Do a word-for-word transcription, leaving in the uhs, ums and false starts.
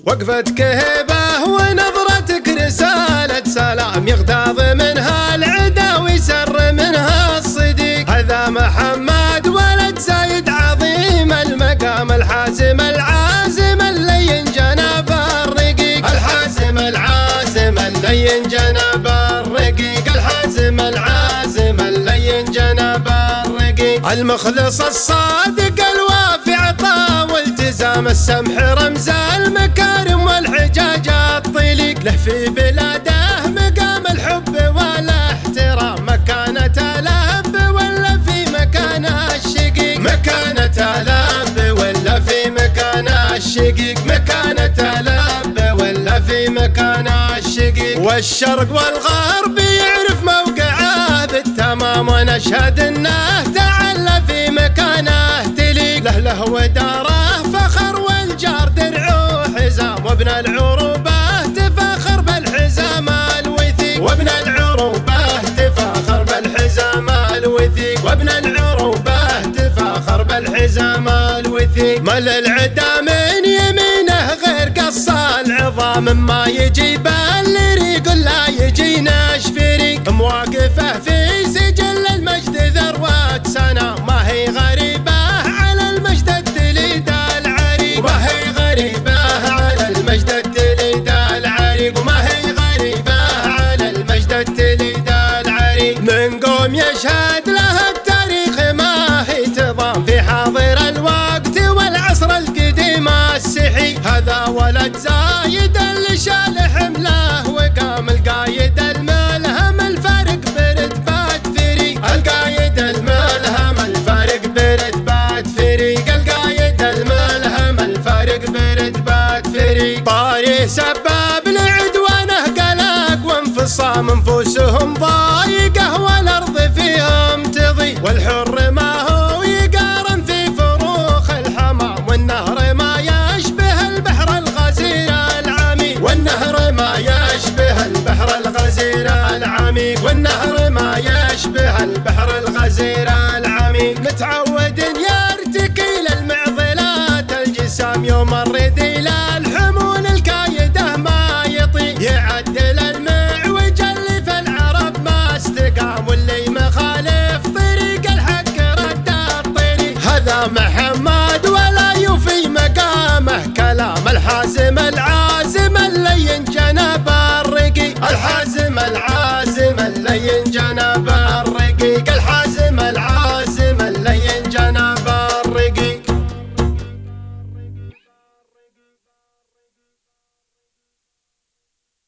وقفة كهيبة ونظرتك رسالة سلام، يغتاظ منها العدا ويسر منها الصديق. هذا محمد ولد زايد عظيم المقام، الحازم العازم اللين جناب الرقيق. الحازم العازم اللين جناب الرقيق. الحازم العازم اللين جناب الرقيق. المخلص الصادق الوافي عطاء والتزام، السمح رمز المكارم والحجاج الطليق. له في بلاده مقام الحب والاحترام، مكانة الأب ولا في مكانه الشقيق. مكانة الأب ولا في مكانه الشقيق. مكانة الأب ولا في مكانه الشقيق. والشرق والغرب يعرف موقعه بالتمام، ونشهد انه تعلى في مكانه تليق. له له وداره فخر والجار درعه حزام، وابن العروبه تفاخر بالحزام الوثيق. وابن العروبه تفاخر بالحزام الوثيق. وابن العروبه تفاخر بالحزام الوثيق. مل العدا من يمينه غير قص العظام، ما يجيب اللي يقول لا يجينا شفريق. مواقفه في سجل المجد ذروة سنة، ما هي غريبة على المجد التليد العريق. وما هي غريبة على المجد التليد العريق. وما هي غريبة على المجد التليد العريق. من قوم يشهد له التاريخ ما هي تضام، في حاضر الوقت والعصر القديم السحي. هذا ولد زايد اللي شال حمله وقام، القايد الملهم الفارق برتبات فريق. القايد الملهم الفارق برتبات فريق. القايد الملهم الفارق برتبات فريق. طاري سباب لعدوانه قلق وانفصام، انفسهم ضايقه والارض فيهم تضيق. والحر ما هو يقارن في فروخ الحمام، والنهر ما يشبه البحر الغزير العميق. والنهر ما يشبه البحر الغزير العميق. والنهر ما يشبه البحر الغزير العميق. متعود يرتقي للمعضلات الجسام، يوم الرد الى الحمول الكايده ما يطيق. يعدل المعوج اللي في العرب ما استقام، واللي مخالف طريق الحق رد الطريق. هذا محمد ولا يوفي مقامه كلام الحازم